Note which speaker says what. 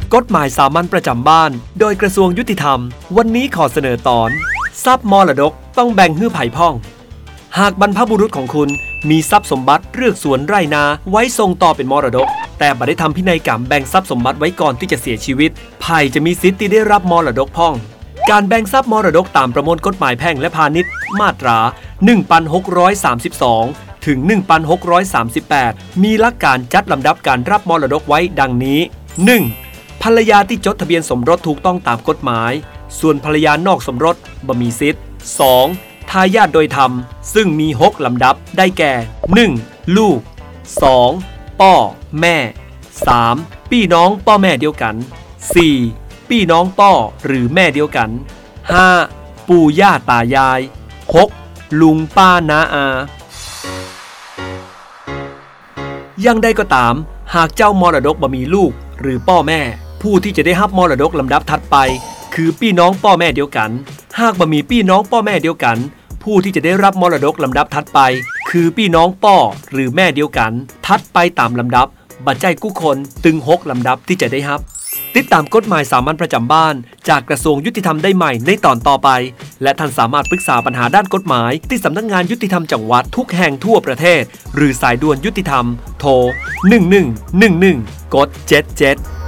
Speaker 1: กฎหมายสามัญประจำบ้านโดยกระทรวงยุติธรรมวันนี้ขอเสนอตอนทรัพย์มรดกต้องแบ่งให้ไผ่พ่องหากบรรพบุรุษของคุณมีทรัพย์สมบัติเลือกสวนไร่นาไว้ส่งต่อเป็นมรดกแต่บ่ได้ทำพินัยกรรมแบ่งทรัพย์สมบัติไว้ก่อนที่จะเสียชีวิตไผ่จะมีสิทธิ์ที่ได้รับมรดกพ่องการแบ่งทรัพย์มรดกตามประมวลกฎหมายแพ่งและพาณิชย์มาตรา 1632 ถึง 1638 มีหลักการจัดลำดับการรับมรดกไว้ดังนี้ 1. ภรรยาที่จดทะเบียนสมรสถูกต้องตามกฎหมายส่วนภรรยานอกสมรสบ่มีสิทธิ์ 2. ทายาทโดยธรรมซึ่งมี6ลำดับได้แก่ 1. ลูก 2. พ่อแม่ 3. พี่น้องพ่อแม่เดียวกัน 4. พี่น้องพ่อหรือแม่เดียวกัน 5. ปู่ย่าตายาย 6. ลุงป้าน้าอาอย่างใดก็ตามหากเจ้ามรดกบ่มีลูกหรือพ่อแม่ผู้ที่จะได้รับมรดกลำดับถัดไปคือพี่น้องพ่อแม่เดียวกันหากบ่มีพี่น้องพ่อแม่เดียวกันผู้ที่จะได้รับมรดกลำดับถัดไปคือพี่น้องพ่อหรือแม่เดียวกันถัดไปตามลำดับบัดใจกู้คนตึง6ลำดับที่จะได้รับติดตามกฎหมายสามัญประจำบ้านจากกระทรวงยุติธรรมได้ใหม่ในตอนต่อไปและท่านสามารถปรึกษาปัญหาด้านกฎหมายที่สำนักงานยุติธรรมจังหวัดทุกแห่งทั่วประเทศหรือสายด่วนยุติธรรมโทร1111กด77